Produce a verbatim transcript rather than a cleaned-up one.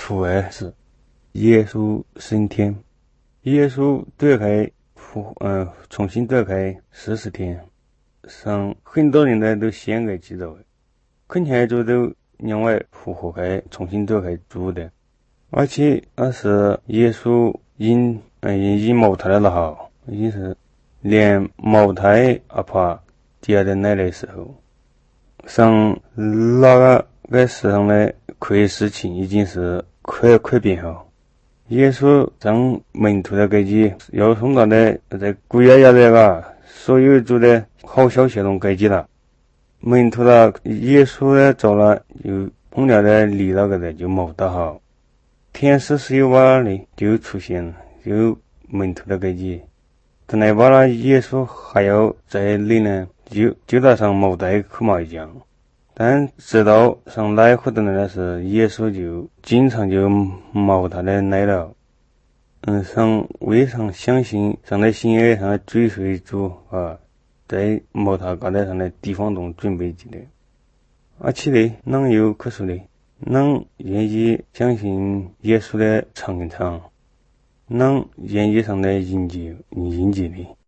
复活时，耶稣升天，耶稣断开复呃重新断开四十天，让很多人呢都献给基督，肯定就都因为复活开重新断开主的，而且那是耶稣因嗯因因茅台的好，也是连茅台阿怕第二的那的时候，上那个个时候呢，可以事情已经是快快变好。耶稣让门徒的给己要送到的在古爷爷这个所有做的好消息中给己了，门徒的耶稣呢走了又碰了的离那个的就冇得好，天使十有八里就出现了，就门徒的给己，等来把了耶稣还要在里呢，就就打上冇带去嘛一样。但直到上来或者呢是耶稣就经常就冒他的来了，嗯，上为上相信上的心爱上的追随主啊，在冒他高台上的地方中准备起来，而且呢，能有可说的，能愿意相信耶稣的长长，能愿意上的迎接迎接的。